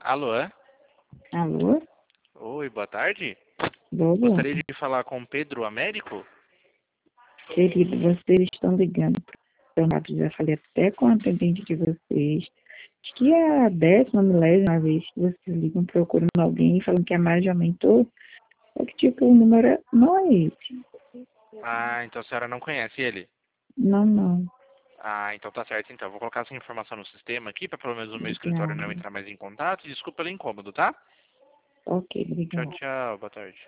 Alô? Alô? Oi, boa tarde. Boa. Gostaria de falar com Pedro Américo? Querido, vocês estão ligando para o WhatsApp, já falei até com a atendente de vocês. Acho que é a 10ª vez que vocês ligam procurando alguém falando que a margem aumentou. Só que, tipo, o número não é esse. Ah, então a senhora não conhece ele? Não, não. Ah, então tá certo então. Vou colocar essa informação no sistema aqui para pelo menos o meu escritório não Obrigada. entrar mais em contato. Desculpa pelo incômodo, tá? Ok, Tchau, obrigada. tchau. Boa tarde.